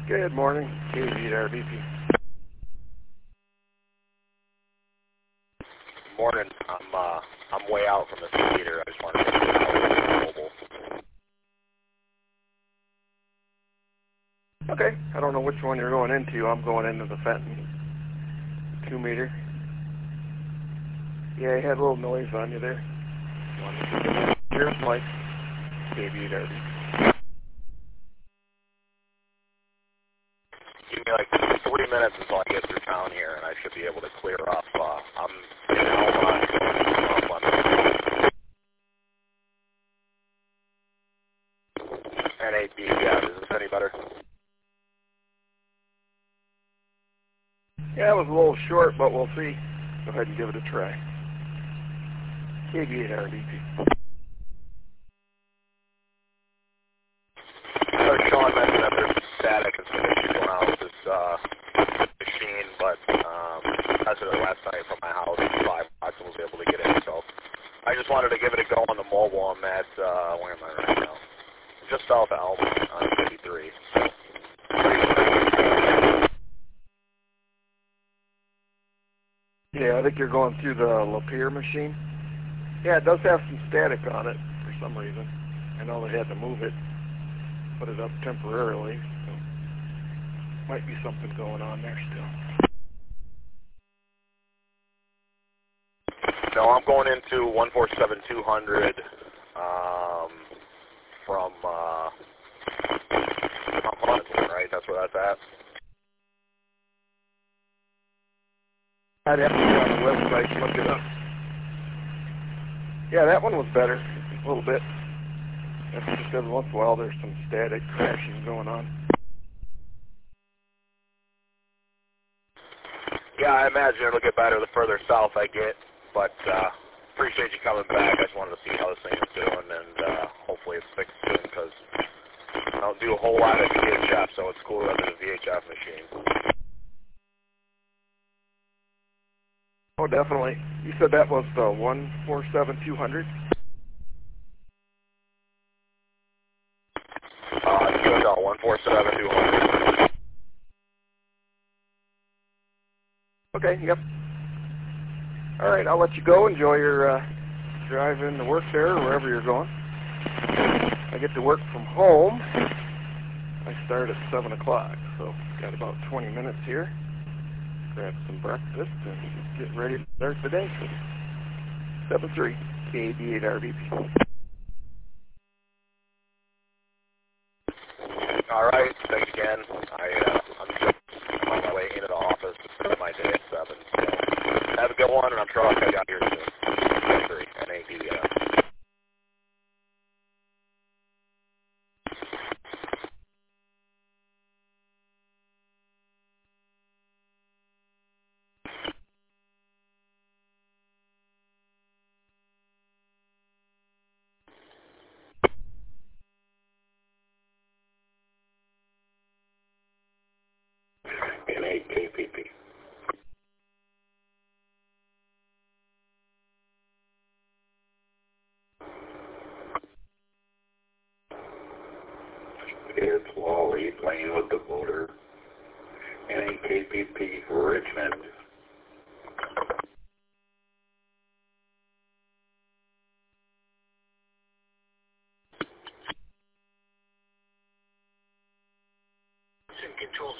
Good morning, KVRBP. Morning. I'm way out from the theater. I just wanted to get out mobile. Okay, I don't know which one you're going into. I'm going into the Fenton 2 meter. Yeah, you had a little noise on you there. Here's Mike, KVRBP. Give me like 3 minutes until I get through town here, and I should be able to clear up. I'm in Alma. NAB, yeah, is this any better? Yeah, it was a little short, but we'll see. Go ahead and give it a try. KVRBP. So Sean mentioned that there's static and some issues going on with this machine, but as of last night from my house, 5 bucks I was able to get in. So I just wanted to give it a go on the mobile. I'm at, where am I right now? Just south of Alma on 53. Yeah, I think you're going through the Lapeer machine. Yeah, it does have some static on it for some reason. I know they had to move it, put it up temporarily. So might be something going on there still. No, I'm going into 147-200 from Huntsville, right? That's where that's at. I'd have to go on the website and look it up. Yeah, that one was better, a little bit. That's just every once in a while there's some static crashing going on. Yeah, I imagine it'll get better the further south I get, but appreciate you coming back. I just wanted to see how this thing is doing, and hopefully it's fixed soon, because I don't do a whole lot of VHF, so it's cool that there's a VHF machine. Oh, definitely. You said that was the 147-200? QSL 147-200. Okay, yep. All right, I'll let you go. Enjoy your drive in to work there or wherever you're going. I get to work from home. I start at 7 o'clock, so got about 20 minutes here. Grab some breakfast and get ready to start the day. 7-3, KAB8RBP. All right, thanks again. I'm just on my way into the office to start my day at 7. So have a good one, and I'm sure I'll catch you out here soon. 3, NAB. NAKPP. It's Wally playing with the motor. NAKPP Richmond. Controls.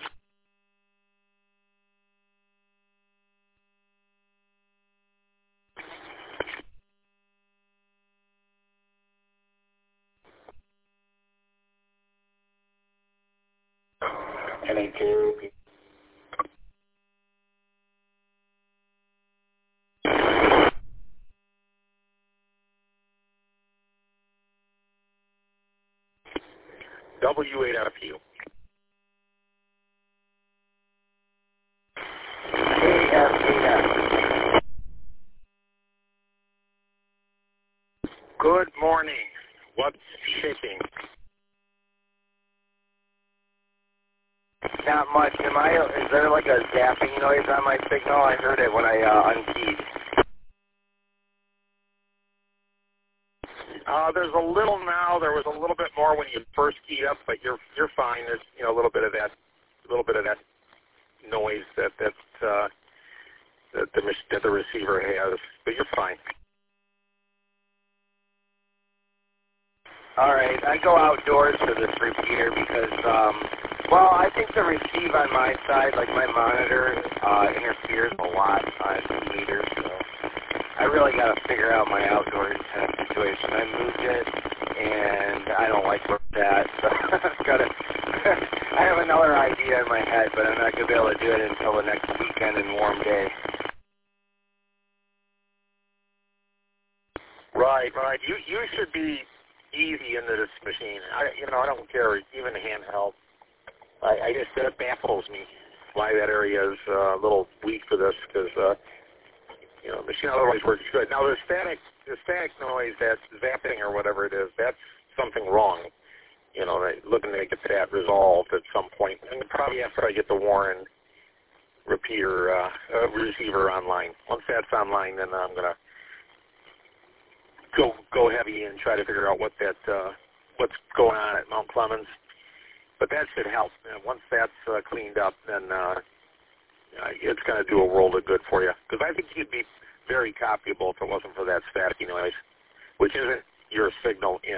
NAKPP. W8RPU. AFAF. Good morning. What's shipping? Not much. Is there like a zapping noise on my signal? I heard it when I unkeyed. There's a little now. There was a little bit more when you first keyed up, but you're fine. There's a little bit of that little bit of that noise that the receiver has, but you're fine. All right, I go outdoors for this repeater because, well, I think the receive on my side, like my monitor, interferes a lot on the meter, so I really got to figure out my outdoor antenna situation. I moved it, and I don't like where it's at, so I have another idea in my head, but I'm not going to be able to do it until the next weekend and warm day. Right. You should be easy into this machine. I don't care, even handheld. It baffles me why that area is a little weak for this, because the machine otherwise works good. Now the static noise, that zapping or whatever it is, that's something wrong. Looking to get that resolved at some point, and probably after I get the Warren repeater receiver online. Once that's online, then I'm gonna go heavy and try to figure out what's going on at Mount Clemens. But that should help. And once that's cleaned up, then it's going to do a world of good for you. Because I think you'd be very copyable if it wasn't for that staticky noise, which isn't your signal in.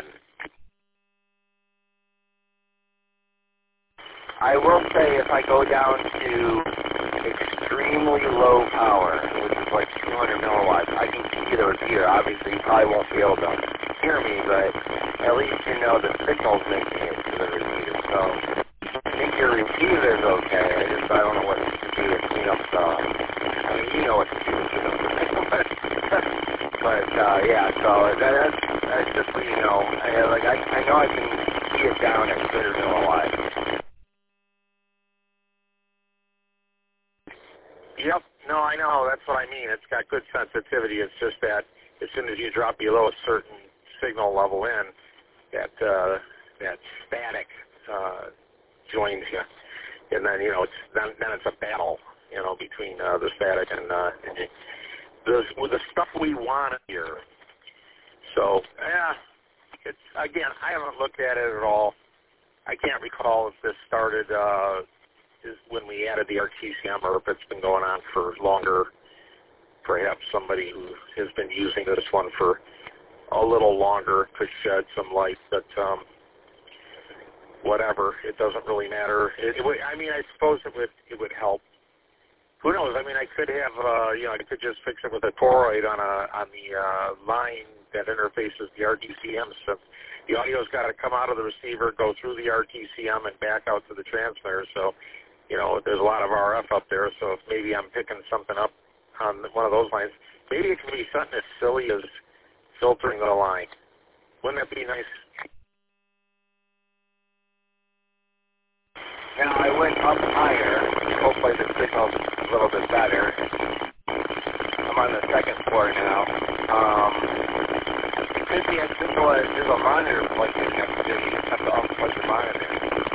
I will say if I go down to extremely low power, which is like 200 milliwatts, I can see the repeater. Obviously, you probably won't be able to hear me, but at least you know the signal's making it to the repeater. So I think your repeater is okay. I don't know what to do to clean up the... I mean, you know what to do to clean up the signal. But yeah, so that's just so you know. I know I can see it down at 200 milliwatts. Yep. No, I know. That's what I mean. It's got good sensitivity. It's just that as soon as you drop below a certain signal level in, that static joins you, and then then it's a battle, between the static and the stuff we want to hear. So it's again, I haven't looked at it at all. I can't recall if this started. Is when we added the RTCM, or if it's been going on for longer. Perhaps somebody who has been using this one for a little longer could shed some light, but whatever, it doesn't really matter. I suppose it would help. Who knows? I could have, I could just fix it with a toroid on the line that interfaces the RTCM. So the audio's got to come out of the receiver, go through the RTCM, and back out to the transmitter. So there's a lot of RF up there, so if maybe I'm picking something up on one of those lines, maybe it can be something as silly as filtering the line. Wouldn't that be nice? Now I went up higher. Hopefully the signal's a little bit better. I'm on the second floor now. It could be as simple as there's a monitor plugged in next to you. You just have to unplug the monitor.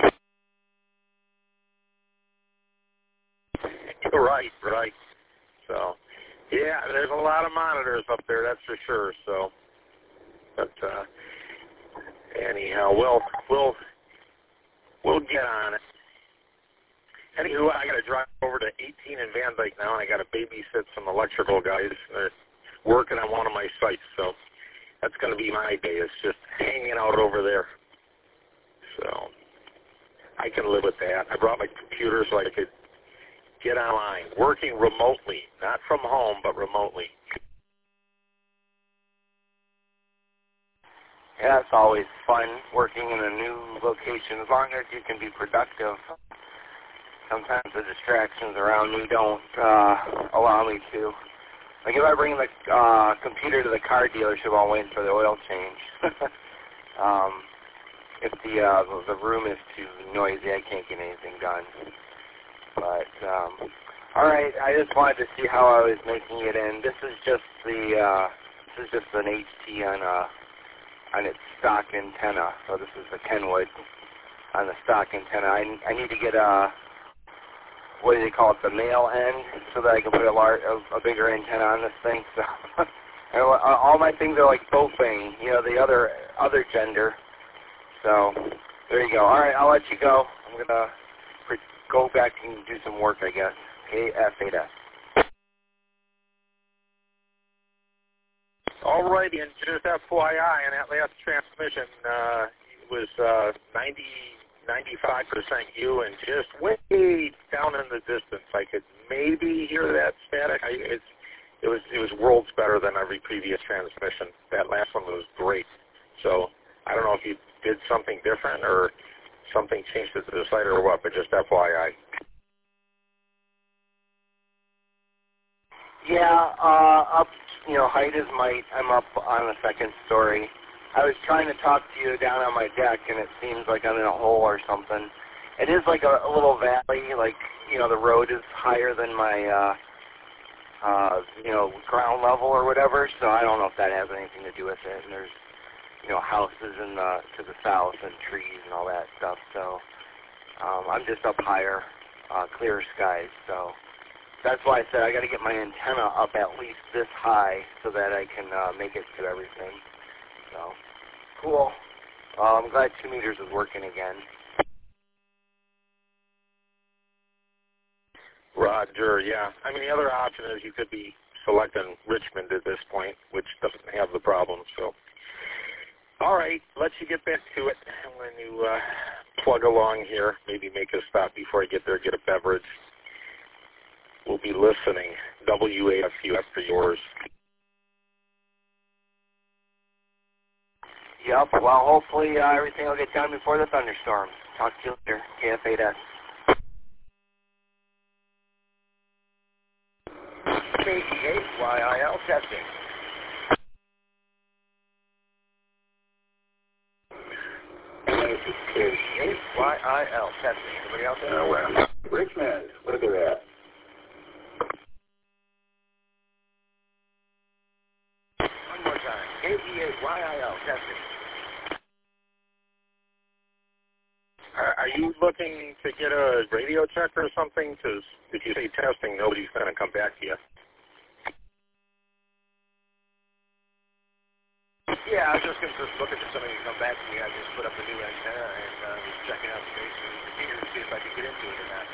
Right. So, yeah, there's a lot of monitors up there, that's for sure. So, but anyhow, we'll get on it. Anywho, I got to drive over to 18 in Van Dyke now, and I got to babysit some electrical guys working on one of my sites. So that's going to be my day. It's just hanging out over there. So I can live with that. I brought my computer so I could get online, working remotely, not from home, but remotely. Yeah, it's always fun working in a new location, as long as you can be productive. Sometimes the distractions around me don't allow me to. Like if I bring the computer to the car dealership while waiting for the oil change, if the room is too noisy, I can't get anything done. But all right, I just wanted to see how I was making it in. This is just an HT on its stock antenna. So this is the Kenwood on the stock antenna. I need to get what do they call it, the male end, so that I can put a bigger antenna on this thing. So all my things are like Bofang, the other gender. So there you go. All right, I'll let you go. I'm gonna go back and do some work, I guess. KF8S. All righty, and just FYI, in that last transmission, it was 95% you, and just way down in the distance, I could maybe hear that static. It was worlds better than every previous transmission. That last one was great. So I don't know if you did something different or something changed at the decider or what, but just FYI. Yeah, up, height is might. I'm up on the second story. I was trying to talk to you down on my deck, and it seems like I'm in a hole or something. It is like a little valley, like, the road is higher than my, ground level or whatever, so I don't know if that has anything to do with it. And there's, houses to the south and trees and all that stuff, so I'm just up higher, clear skies, so that's why I said I got to get my antenna up at least this high so that I can make it to everything. So, cool. I'm glad 2 meters is working again. Roger, yeah. I mean, the other option is you could be selecting Richmond at this point, which doesn't have the problem. So, all right, let you get back to it. When you plug along here, maybe make a stop before I get there, get a beverage. We'll be listening. WAFU after yours. Yep, well, hopefully everything will get done before the thunderstorm. Talk to you later. KF8S. KE8YIL testing. KE8YIL testing. Anybody else there? Well, Richmond, where they're at. One more time. KE8YIL testing. Are you looking to get a radio check or something? Because if you say testing, nobody's going to come back to you. Yeah, I was just going to looking for somebody to come back to me. I just put up a new antenna and was checking out the base and computer to see if I could get into it or not.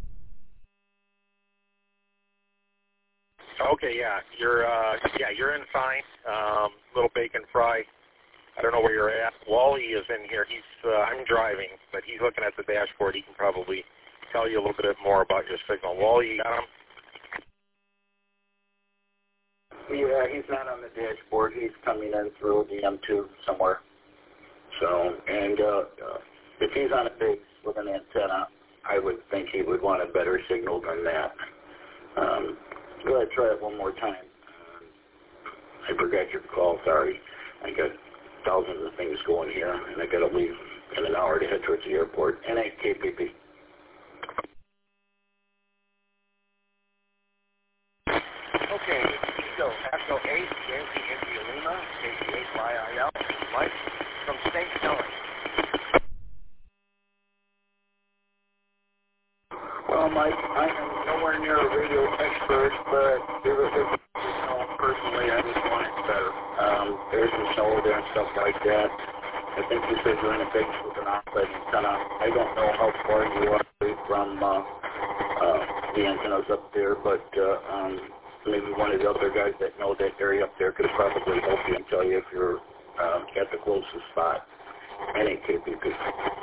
Okay, yeah, you're in fine. Little bacon fry. I don't know where you're at. Wally is in here. I'm driving, but he's looking at the dashboard. He can probably tell you a little bit more about your signal. Wally, you got him? Yeah, he's not on the dashboard. He's coming in through the M2 somewhere. So, and if he's on a base with an antenna, I would think he would want a better signal than that. Go ahead, try it one more time. I forgot your call, sorry. I got thousands of things going here, and I got to leave in an hour to head towards the airport. NAKPP. Okay, so Echo 8, Yankee India Lima, KE8YIL, Mike from St. Helens. Well, Mike, I am nowhere near a radio expert, but personally, I just want it better. There's some snow there and stuff like that. I think you said you're in a big with an offset antenna. I don't know how far you are away from the antennas up there, but maybe one of the other guys that know that area up there could probably help you and tell you if you're at the closest spot. NAKPP.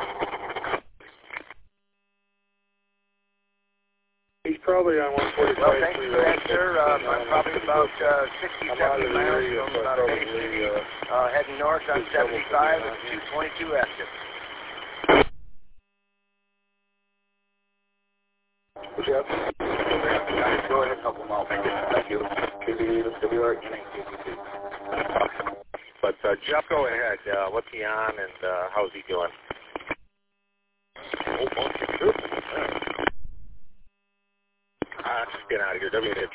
He's probably on 145. Well, thanks for that, sir. I'm probably about 60, 70 miles from Bay City, heading north on 75 with 222 active. Jeff? Go ahead, a couple miles. Thank you. But Jeff, go ahead. What's he on, and how's he doing? Just get out of here. WAFU.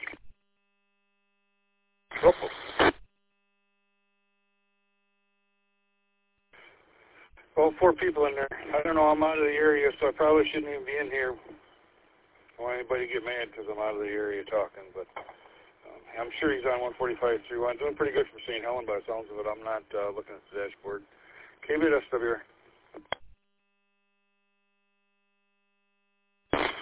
Well, 4 people in there. I don't know. I'm out of the area, so I probably shouldn't even be in here. I don't want anybody to get mad because I'm out of the area talking, but I'm sure he's on 145.31. Doing pretty good from St. Helens by the sounds of it. I'm not looking at the dashboard. KBSWR.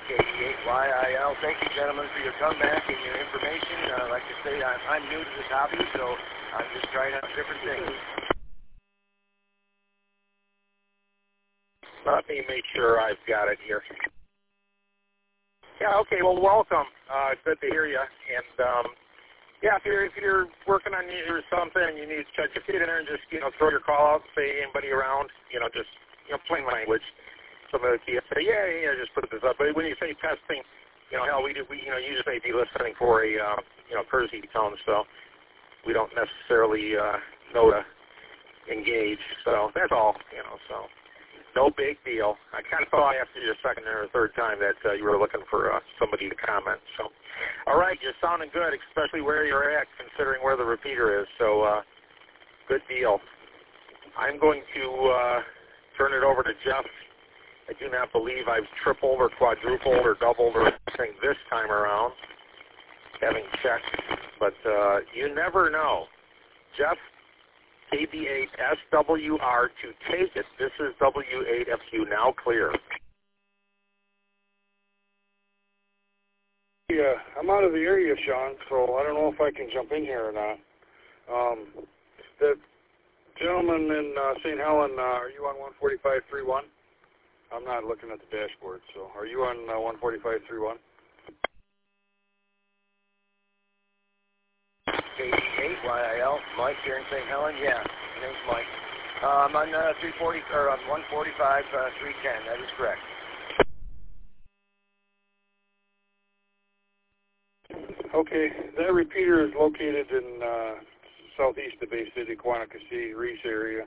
YIL. Thank you, gentlemen, for your comeback and your information. Like I say, I'm new to this hobby, so I'm just trying out different things. Let me make sure I've got it here. Yeah, okay, well, welcome. Good to hear you. And, yeah, if you're working on or something and you need to check your feet in there and just, throw your call out and say anybody around, just, plain language. Some of the kids say, yeah, just put this up. But when you say testing, hell, we usually may be listening for a, courtesy tone, so we don't necessarily know to engage. So that's all, so no big deal. I kind of thought after your second or third time that you were looking for somebody to comment. So, all right, you're sounding good, especially where you're at, considering where the repeater is. So, good deal. I'm going to turn it over to Jeff. I do not believe I've tripled or quadrupled or doubled or anything this time around, having checked. But you never know. Jeff, KB8SWR to take it. This is W8FQ, now clear. Yeah, I'm out of the area, Sean, so I don't know if I can jump in here or not. The gentleman in St. Helen, are you on 145.31? I'm not looking at the dashboard, so are you on 145.31? KB8YIL, Mike here in St. Helen. Yeah, my name's Mike. I'm on 340 or on 145 310. That is correct. Okay, that repeater is located in southeast of Bay City, Quantico, Reese area.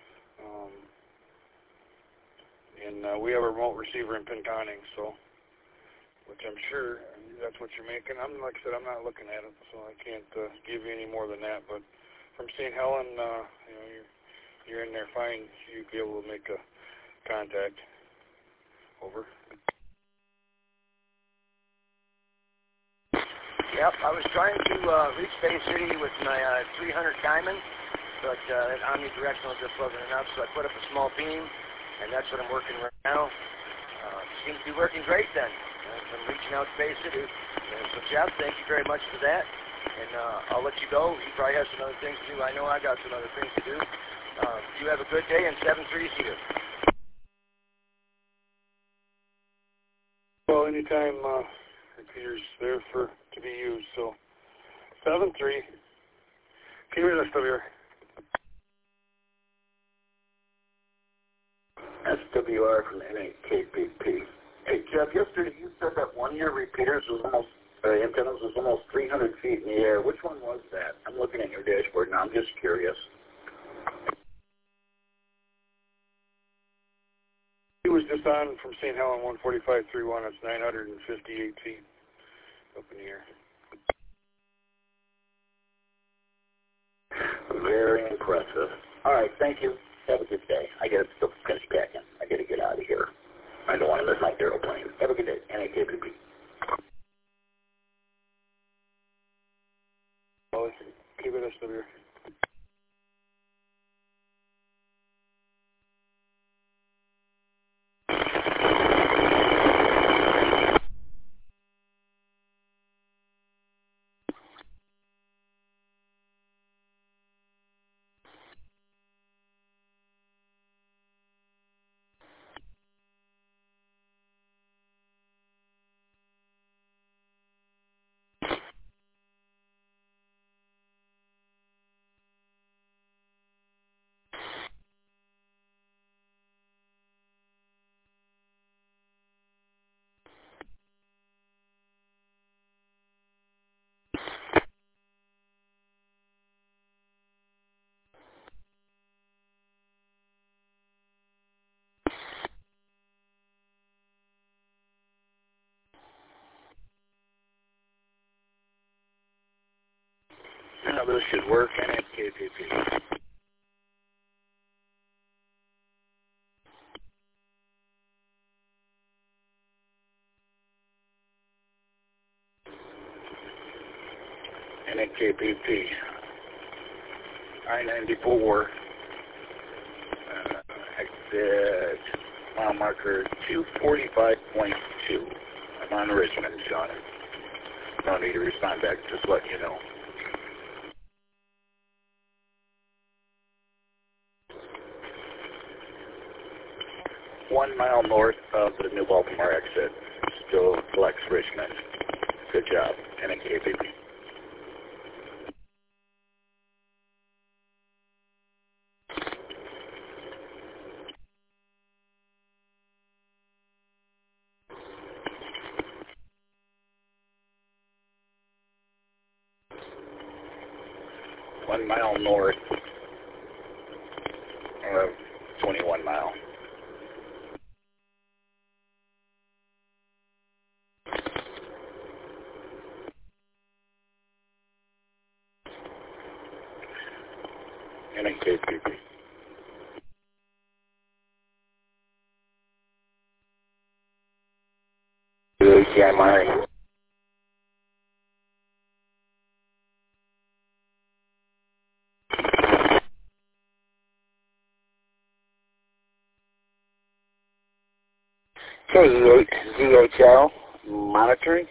And we have a remote receiver in Pinconning, so, which I'm sure that's what you're making. Like I said, I'm not looking at it, so I can't give you any more than that. But from St. Helen, you're in there fine. You'd be able to make a contact. Over. Yep, I was trying to reach Bay City with my 300 Diamond, but that omnidirectional just wasn't enough, so I put up a small beam, and that's what I'm working right now. Seems to be working great then. I'm reaching out to Bay City. So, Jeff, thank you very much for that. And I'll let you go. You probably have some other things to do. I know I got some other things to do. You have a good day, and 7-3 see you. Well, anytime repeater's there to be used, so 7-3. Keep it still here. SWR from NAKPP. Hey, Jeff, yesterday you said that one of your repeaters was almost, antennas was almost 300 feet in the air. Which one was that? I'm looking at your dashboard now. I'm just curious. He was just on from St. Helen 145.31. It's 958 feet up in the air. Very impressive. All right, thank you. Have a good day. I got to still finish packing. I got to get out of here. I don't want to miss my aeroplane. Have a good day. NAKPP. Well, keep it still here. Now this should work. NAKPP. NAKPP. I-94. Exit mile marker 245.2. I'm on Richmond, Sean. No need to respond back, just letting you know. One mile north of the New Baltimore exit, still collects Richmond. Good job, NKPP. One mile north of 21 mile. NKPP. UHI monitoring. KE8ZHL monitoring.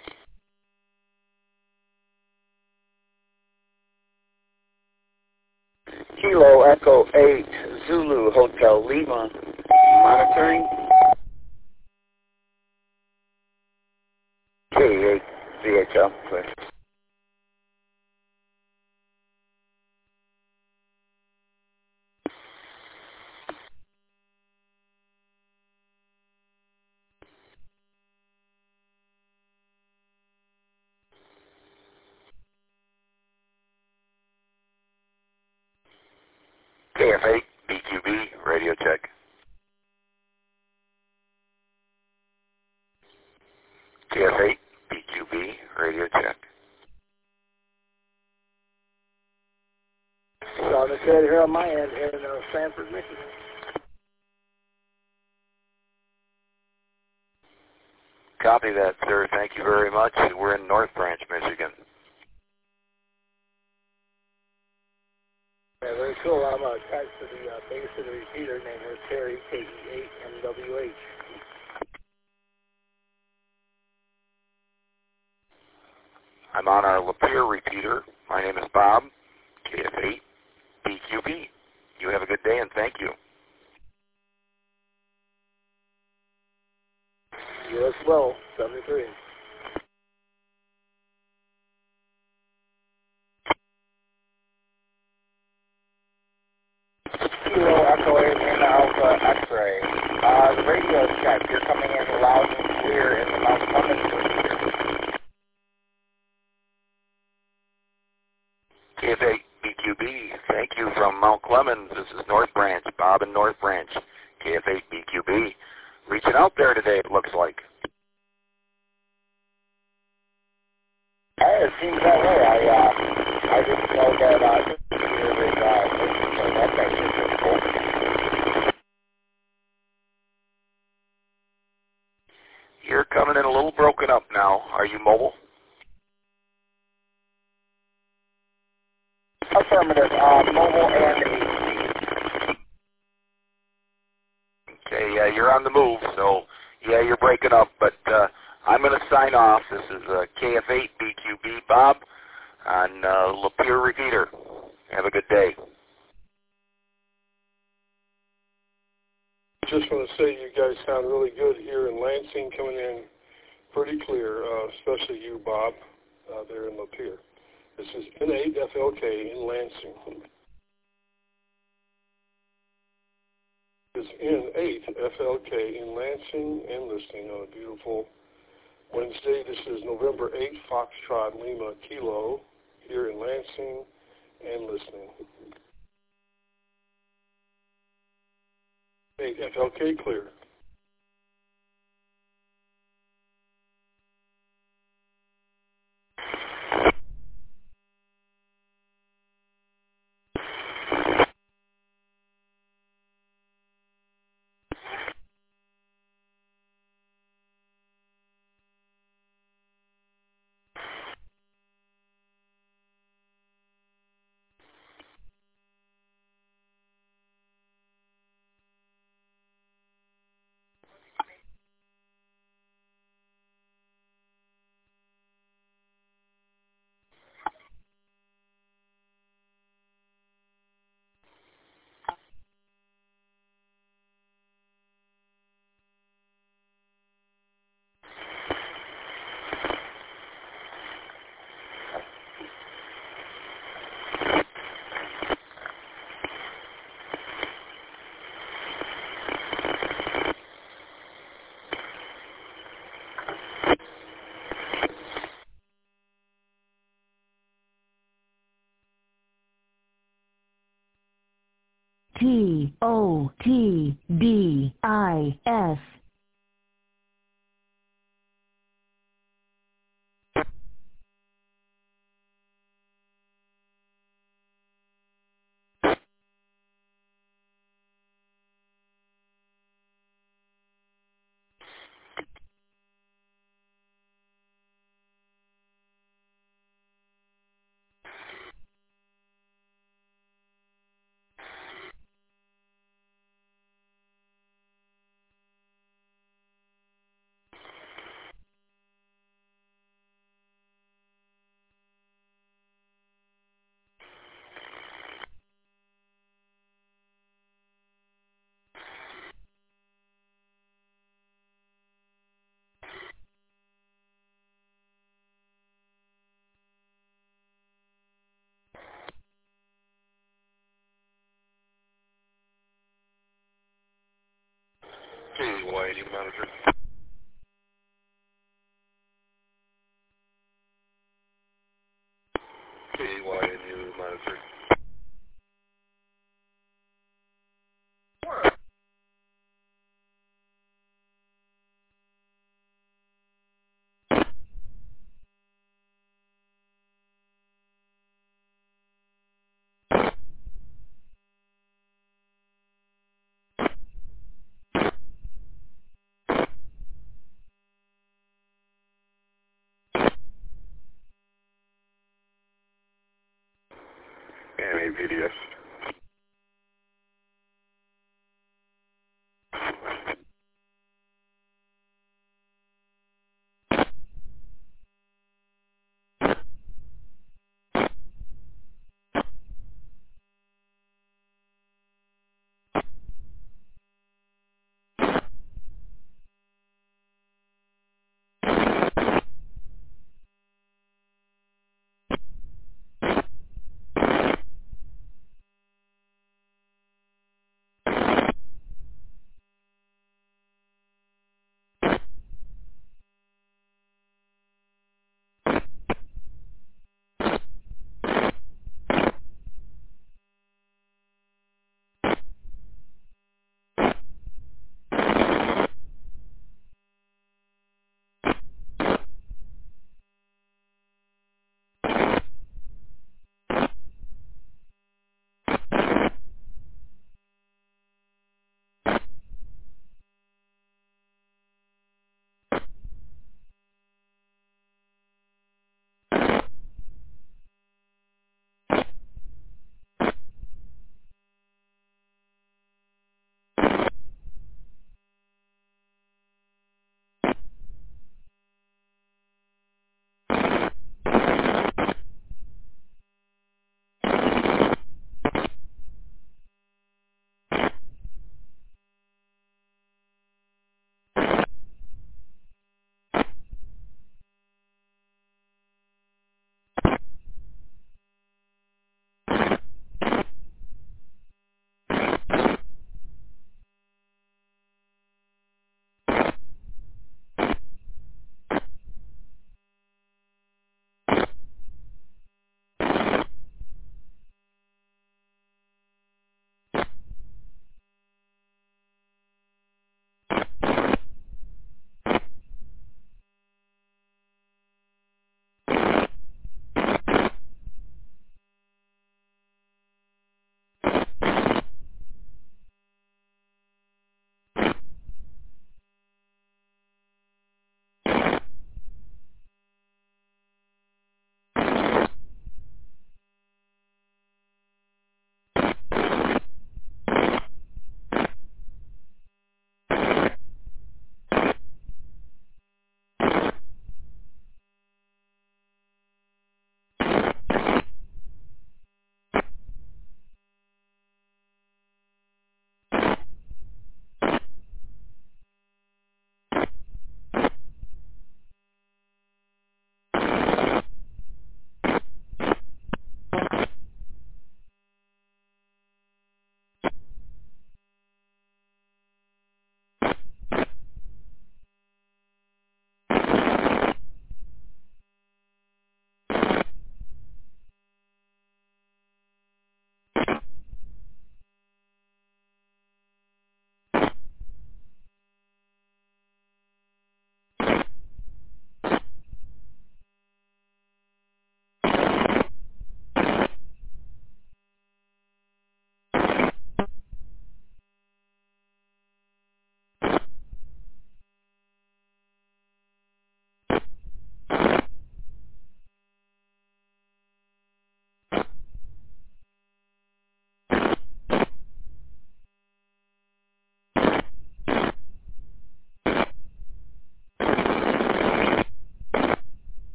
Kilo Echo 8 Zulu Hotel Lima monitoring. KE8ZHL, clear. KF8 BQB radio check. KF8 BQB radio check. Sean is dead here on my end in Sanford, Michigan. Copy that, sir. Thank you very much. We're in North Branch, Michigan. Yeah, very cool. I'm attached to the base of the repeater. Name is Terry, KE8MWH. I'm on our Lapeer repeater. My name is Bob, KF8 BQB. You have a good day and thank you. You as well, 73. Kilo Echo 8 in Alpha X-ray. The radio check. You're coming in loud and clear in the Mount Clemens repeater. KF8 BQB, thank you from Mount Clemens. This is North Branch, Bob in North Branch. KF8 BQB, reaching out there today, it looks like. It seems that way. I didn't know that that's actually pretty cool. You're coming in a little broken up now. Are you mobile? Affirmative. Mobile and AC. Okay, yeah, you're on the move, so yeah, you're breaking up, but I'm going to sign off. This is KF8 BQB Bob on Lapeer repeater. Have a good day. Just want to say you guys sound really good here in Lansing, coming in pretty clear, especially you, Bob, there in Lapeer. This is N8FLK in Lansing. This is N8FLK in Lansing and listening on a beautiful Wednesday. This is November 8th, Foxtrot Lima Kilo here in Lansing and listening. 8FLK clear. KOTDIS. KYAD monitor. KYAD monitor. PDS.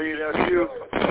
WSU.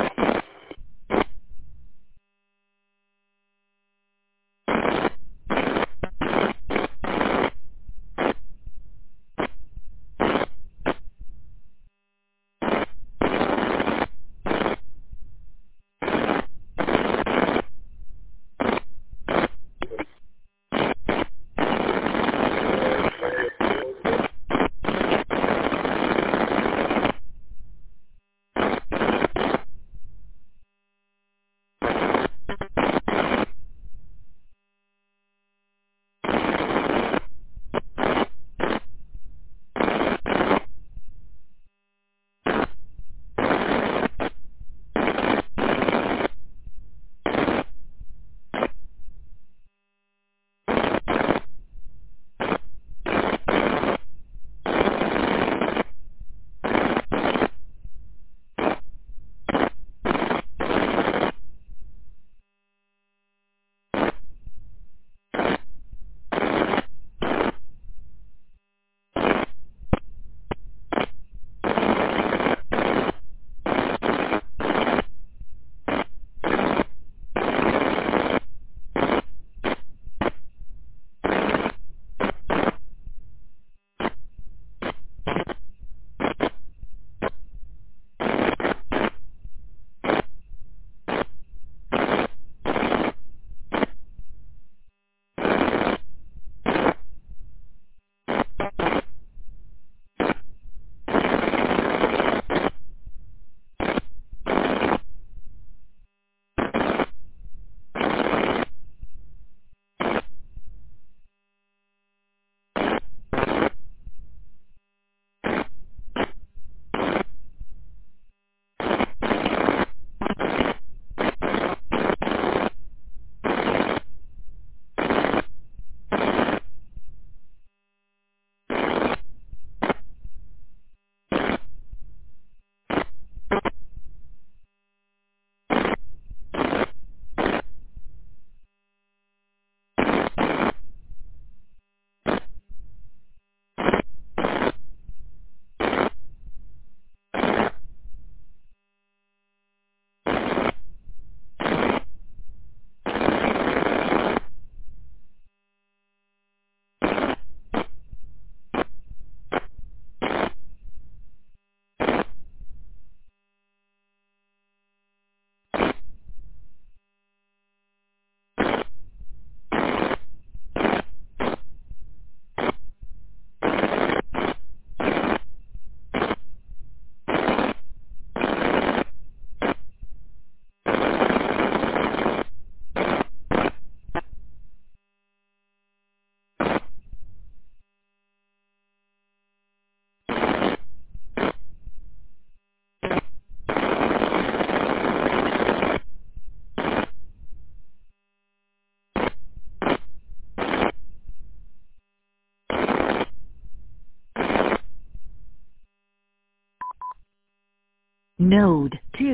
Node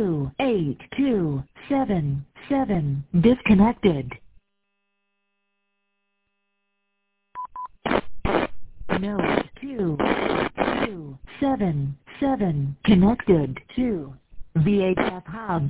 28277 disconnected. Node 28277 connected to VHF hub.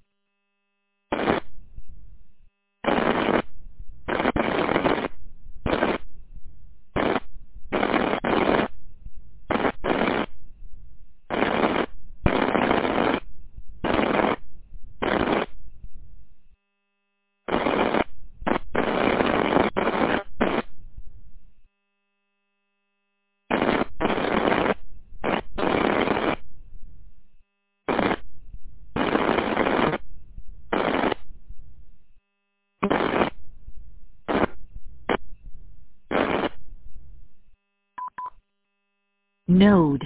Node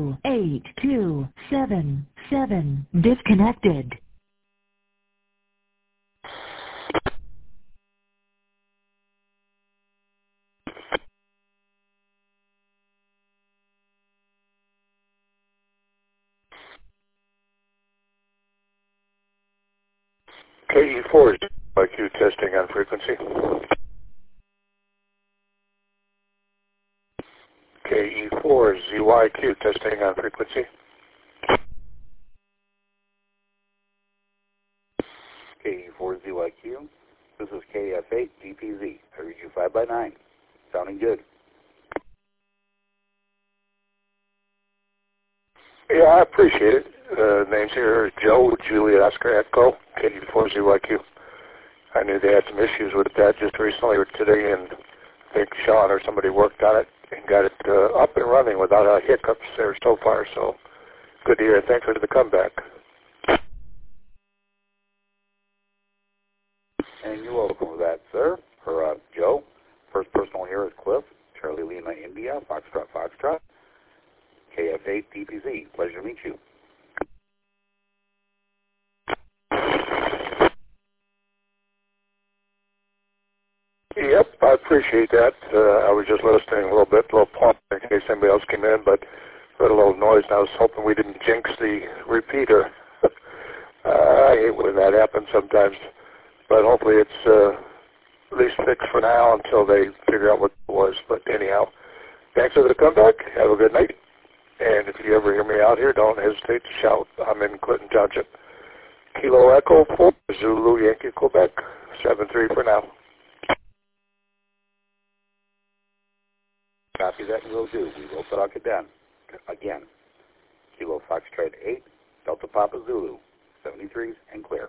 28277 disconnected. KE4 is IQ testing on frequency. KE4 is ZYQ testing on frequency. WZYQ. This is KF8 DPZ. I read you 5x9. Sounding good. Yeah, I appreciate it. Names here are Joe, Juliet, Oscar, Echo, KD4ZYQ. I knew they had some issues with that just recently or today, and I think Sean or somebody worked on it and got it up and running without hiccups there so far, so good to hear. Thanks for the comeback. And you're welcome for that, sir. For Joe, first personal here is Cliff, Charlie Lima, India, Foxtrot, KF8 DPZ. Pleasure to meet you. Yep, I appreciate that. I was just listening a little bit, a little pause in case somebody else came in, but heard a little noise, and I was hoping we didn't jinx the repeater. I hate when that happens sometimes, but hopefully it's at least fixed for now until they figure out what it was. But anyhow, thanks for the comeback. Have a good night. And if you ever hear me out here, don't hesitate to shout. I'm in Clinton Township. Kilo Echo 4, Zulu Yankee Quebec, 7-3 for now. Copy that, we will do. We will talk it down. Again, Kilo Foxtrot 8, Delta Papa Zulu, 73s and clear.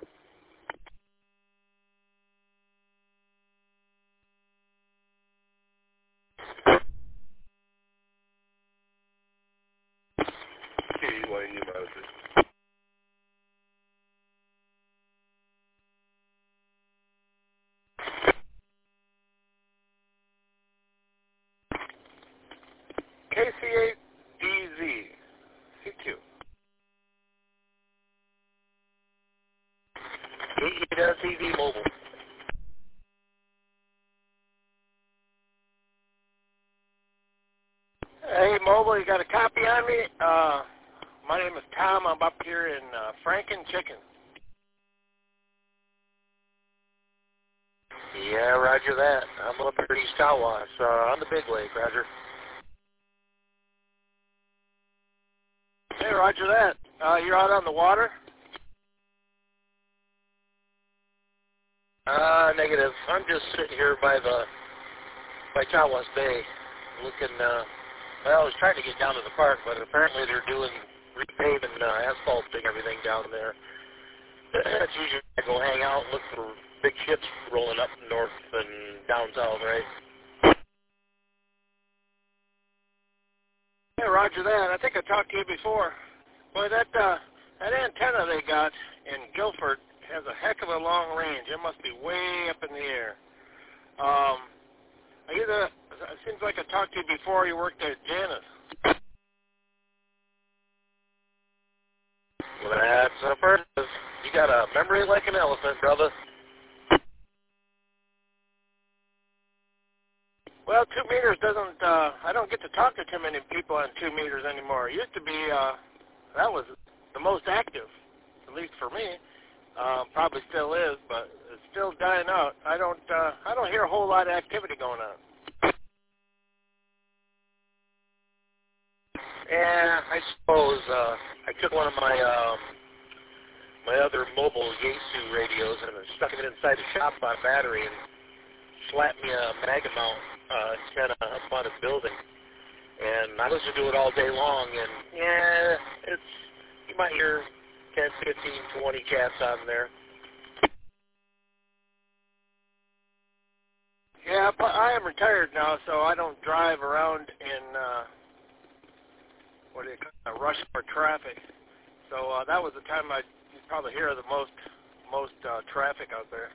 KC8DZ, CQ. KEWTV Mobile. Hey, Mobile, you got a copy on me? My name is Tom. I'm up here in Franken Chicken. Yeah, roger that. I'm up here in East Tawas, on the big lake, roger. Hey, roger that. You're out on the water? Negative. I'm just sitting here by Tawas Bay, looking, well, I was trying to get down to the park, but apparently they're doing repaving, asphalting everything down there. That's usually I go hang out and look for big ships rolling up north and down south, right? Yeah, roger that. I think I talked to you before. Boy, that antenna they got in Guilford has a heck of a long range. It must be way up in the air. It seems like I talked to you before. You worked at Janus. Well, that's a first. You got a memory like an elephant, brother. Well, 2 meters doesn't, I don't get to talk to too many people on 2 meters anymore. It used to be, that was the most active, at least for me. Probably still is, but it's still dying out. I don't hear a whole lot of activity going on. Yeah, I suppose, I took one of my other mobile Yaesu radios and I stuck it inside the shop on battery and slapped me a Mega Mount antenna up on a building. And I listen to it all day long, and yeah, you might hear 10, 15, 20 cats on there. Yeah, but I am retired now, so I don't drive around in, rush hour traffic. So that was the time I'd probably hear the most traffic out there.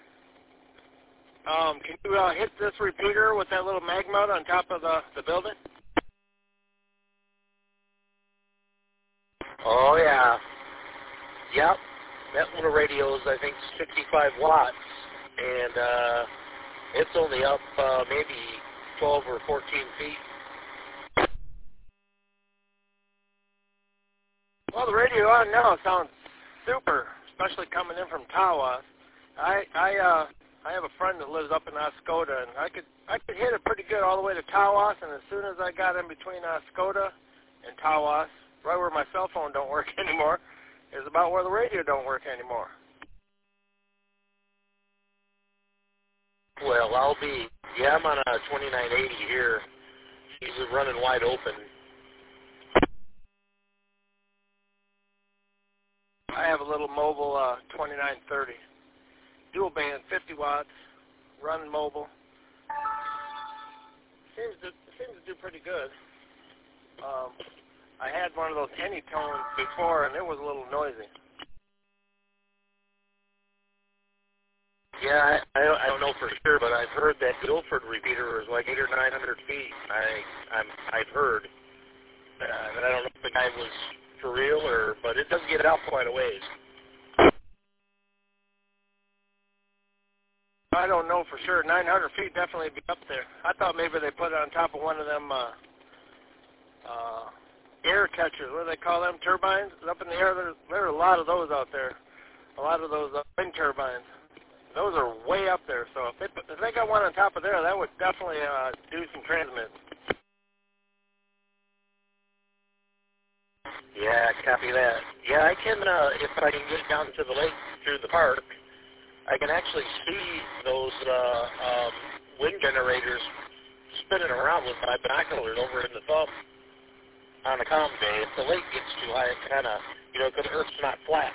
Can you hit this repeater with that little mag mount on top of the building? Oh, yeah. Yep. That little radio is, I think, 65 watts, and it's only up maybe 12 or 14 feet. Well, the radio on now sounds super, especially coming in from Tawas. I have a friend that lives up in Oscoda, and I could hit it pretty good all the way to Tawas, and as soon as I got in between Oscoda and Tawas, right where my cell phone don't work anymore, is about where the radio don't work anymore. Well, I'm on a 2980 here. He's running wide open. I have a little mobile 2930. Dual band, 50 watts, running mobile. Seems to do pretty good. I had one of those Anytones before, and it was a little noisy. Yeah, I don't know for sure, but I've heard that Guilford repeater is like 800 or 900 feet. I've heard. But I don't know if the guy was for real but it does get out quite a ways. I don't know for sure. 900 feet definitely be up there. I thought maybe they put it on top of one of them air catchers. What do they call them? Turbines? Up in the air. There are a lot of those out there. A lot of those wind turbines. Those are way up there. So if they got one on top of there, that would definitely do some transmit. Yeah, copy that. Yeah, I can, if I can get down to the lake through the park, I can actually see those wind generators spinning around with my binoculars over in the thumb on a calm day. If the lake gets too high, it kind of, because Earth's not flat.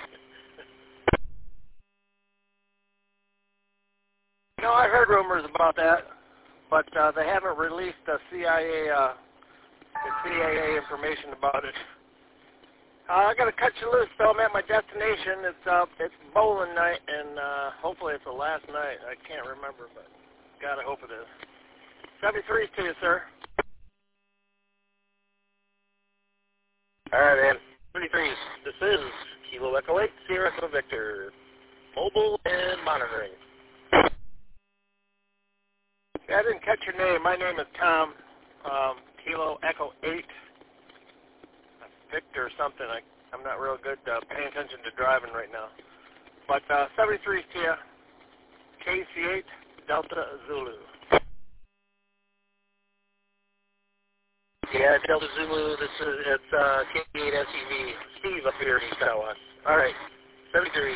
No, I heard rumors about that, but they haven't released the CIA information about it. I got to cut you loose, Phil. I'm at my destination. It's bowling night, and hopefully it's the last night. I can't remember, but God, I hope it is. 73's to you, sir. All right, man. 73's. This is Kilo Echo 8, Sierra Echo Victor. Mobile and monitoring. Yeah, I didn't catch your name. My name is Tom. Kilo Echo 8. Victor or something. I'm not real good paying attention to driving right now. But 73's to you. KC8 Delta Zulu. Yeah, Delta Zulu. It's KC8 SUV. Steve up here in East Iowa. All right, 73's.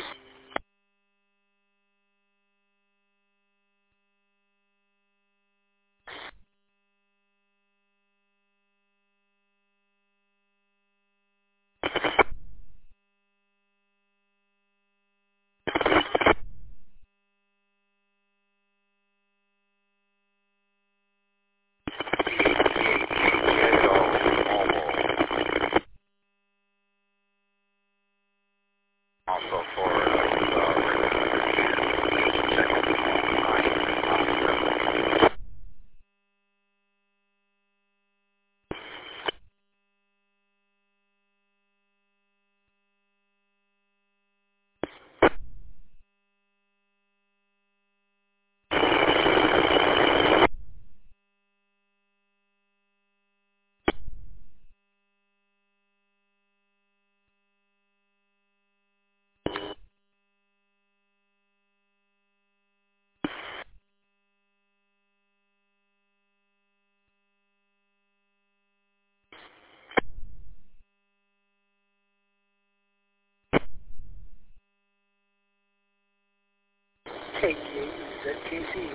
Also for KC.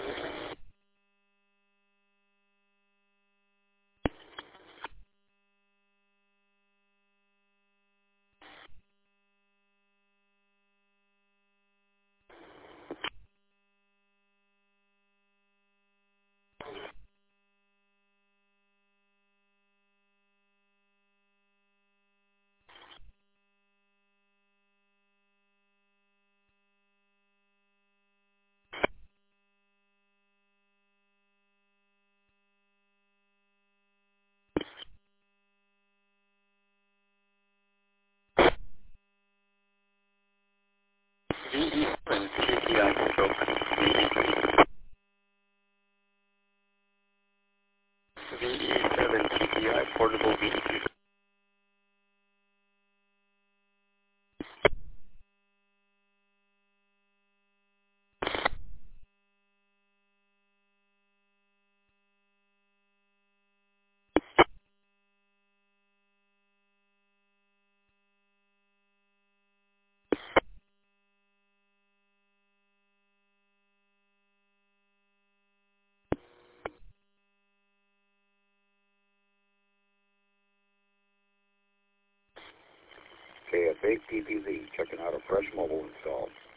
VE7 KTI control. VE7 KTI portable VE2. KSA TPZ, checking out a fresh mobile install.